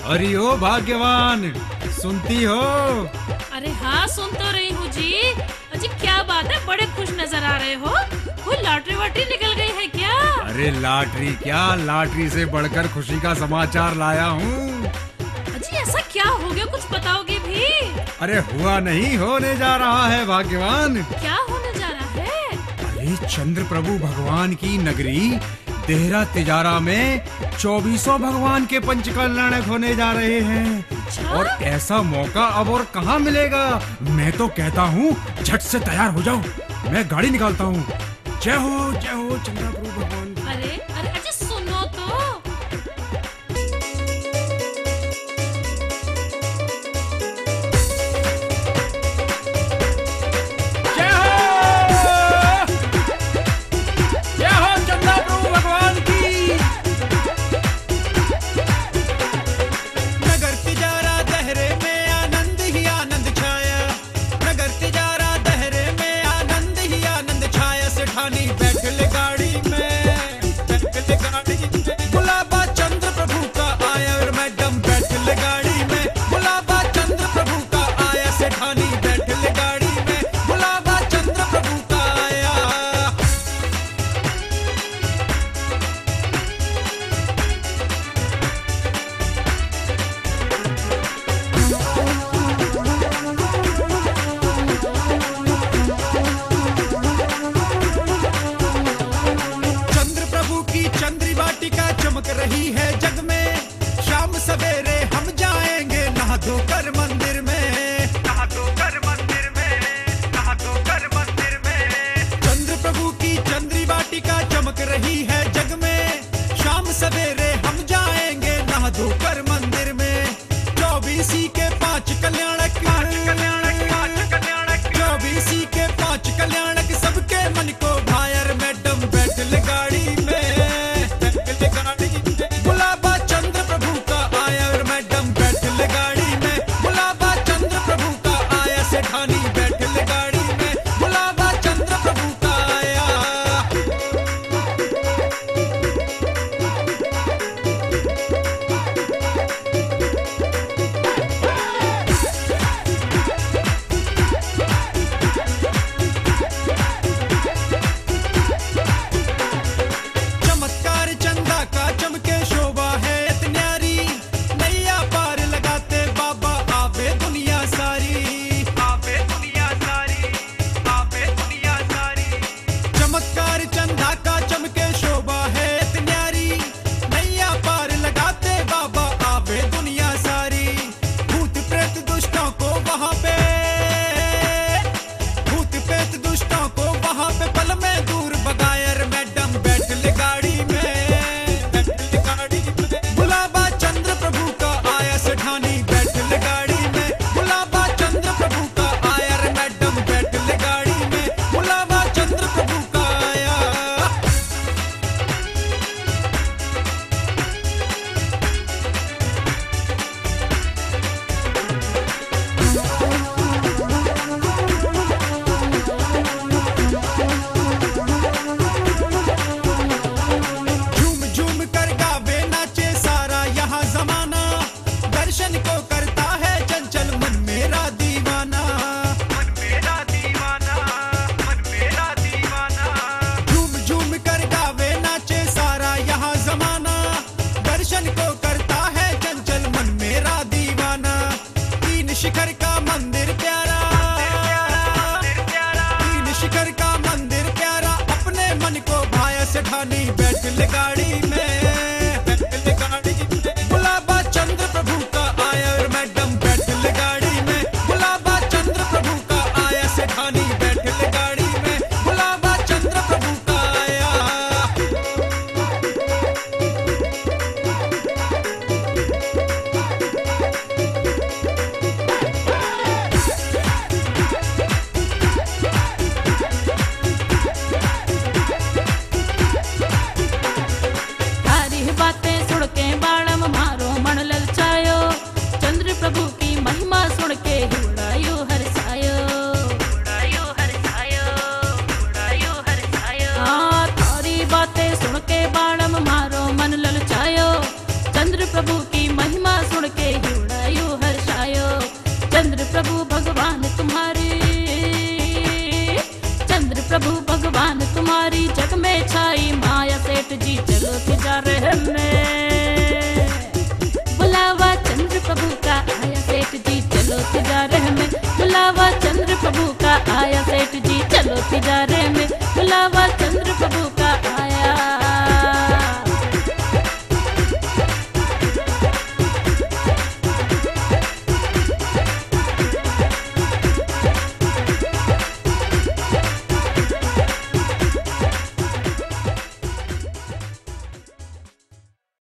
अरे ओ भाग्यवान, सुनती हो? अरे हाँ, सुन तो रही हूँ जी। अजी क्या बात है, बड़े खुश नजर आ रहे हो। कोई लॉटरी वॉटरी निकल गई है क्या? अरे लॉटरी क्या, लॉटरी से बढ़कर खुशी का समाचार लाया हूँ। अजी ऐसा क्या हो गया, कुछ बताओगे भी? अरे हुआ नहीं, होने जा रहा है भाग्यवान। क्या होने जा रहा है? अरे चंद्र प्रभु भगवान की नगरी देहरा तिजारा में 2400 भगवान के पंच कल्याणक होने जा रहे हैं। अच्छा? और ऐसा मौका अब और कहाँ मिलेगा। मैं तो कहता हूँ झट से तैयार हो जाओ, मैं गाड़ी निकालता हूँ। जय हो चंद्र प्रभु भगवान। अरे अरे अजी सुनो तो। रही है जग में, शाम सवेरे हम जाएंगे नहा धोकर मंदिर में, नहा धोकर मंदिर में, नहा धोकर मंदिर में। चंद्र प्रभु की चंद्री वाटिका चमक रही है जग में, शाम सवेरे हम जाएंगे नहा धोकर मंदिर में। 24 के 5 कल्याणक, 24 के 5 कल्याणक सबके मन को भायर। मैडम बैठल गाड़ी में, शिखर का मंदिर प्यारा, तीन शिखर का मंदिर प्यारा, अपने मन को भाया से ठानी बैठल गाड़ी में, बैठल गाड़ी में। बुलावा चंद्र प्रभु का आया और मैडम बैठल गाड़ी में, बुलावा चंद्र प्रभु का आया से ठानी बैठल गाड़ी में, बुलावा चंद्र प्रभु का आया। प्रभु की महिमा सुन के तुम्हारी जग में छाई, माया सेठ जी चलो तिजारे में। बुलावा चंद्र प्रभु का आया सेठ जी चलो तिजारे में। बुलावा चंद्र प्रभु का आया सेठ जी चलो तिजारे में। बुलावा चंद्र